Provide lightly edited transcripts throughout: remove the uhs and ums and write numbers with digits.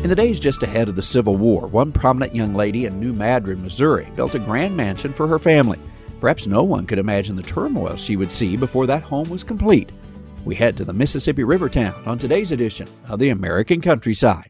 In the days just ahead of the Civil War, one prominent young lady in New Madrid, Missouri, built a grand mansion for her family. Perhaps no one could imagine the turmoil she would see before that home was complete. We head to the Mississippi River town on today's edition of the American Countryside.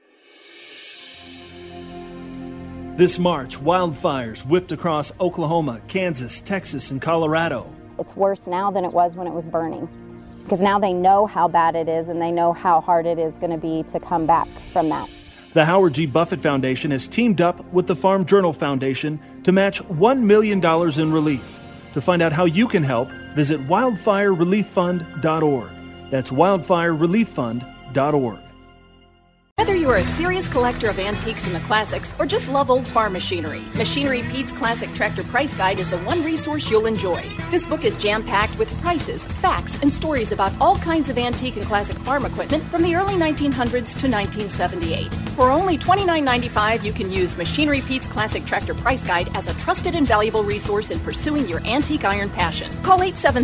This March, wildfires whipped across Oklahoma, Kansas, Texas, and Colorado. It's worse now than it was when it was burning, because now they know how bad it is and they know how hard it is going to be to come back from that. The Howard G. Buffett Foundation has teamed up with the Farm Journal Foundation to match $1 million in relief. To find out how you can help, visit wildfirerelieffund.org. That's wildfirerelieffund.org. Whether you're a serious collector of antiques and the classics or just love old farm machinery, Machinery Pete's Classic Tractor Price Guide is the one resource you'll enjoy. This book is jam-packed with prices, facts, and stories about all kinds of antique and classic farm equipment from the early 1900s to 1978. For only $29.95, you can use Machinery Pete's Classic Tractor Price Guide as a trusted and valuable resource in pursuing your antique iron passion. Call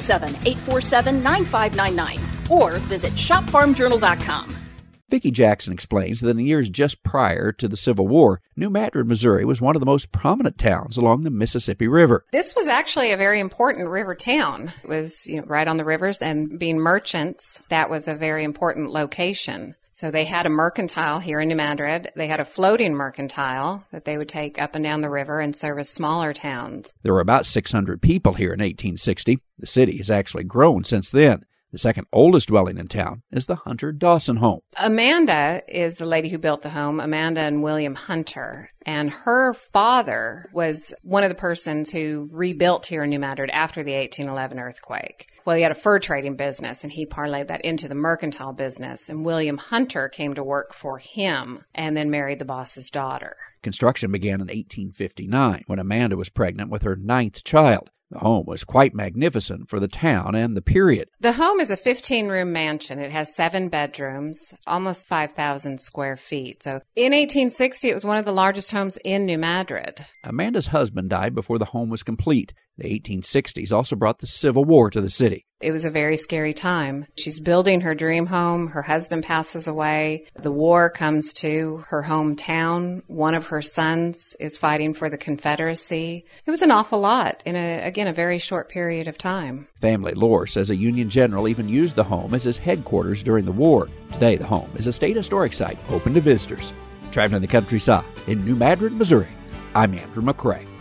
877-847-9599 or visit shopfarmjournal.com. Vicki Jackson explains that in the years just prior to the Civil War, New Madrid, Missouri was one of the most prominent towns along the Mississippi River. This was actually a very important river town. It was right on the rivers, and being merchants, that was a very important location. So they had a mercantile here in New Madrid. They had a floating mercantile that they would take up and down the river and service smaller towns. There were about 600 people here in 1860. The city has actually grown since then. The second oldest dwelling in town is the Hunter Dawson home. Amanda is the lady who built the home, Amanda and William Hunter. And her father was one of the persons who rebuilt here in New Madrid after the 1811 earthquake. Well, he had a fur trading business, and he parlayed that into the mercantile business. And William Hunter came to work for him and then married the boss's daughter. Construction began in 1859 when Amanda was pregnant with her 9th child. The home was quite magnificent for the town and the period. The home is a 15-room mansion. It has 7 bedrooms, almost 5,000 square feet. So in 1860, it was one of the largest homes in New Madrid. Amanda's husband died before the home was complete. The 1860s also brought the Civil War to the city. It was a very scary time. She's building her dream home. Her husband passes away. The war comes to her hometown. One of her sons is fighting for the Confederacy. It was an awful lot in a very short period of time. Family lore says a Union general even used the home as his headquarters during the war. Today, the home is a state historic site open to visitors. Traveling the countryside in New Madrid, Missouri, I'm Andrew McCrae.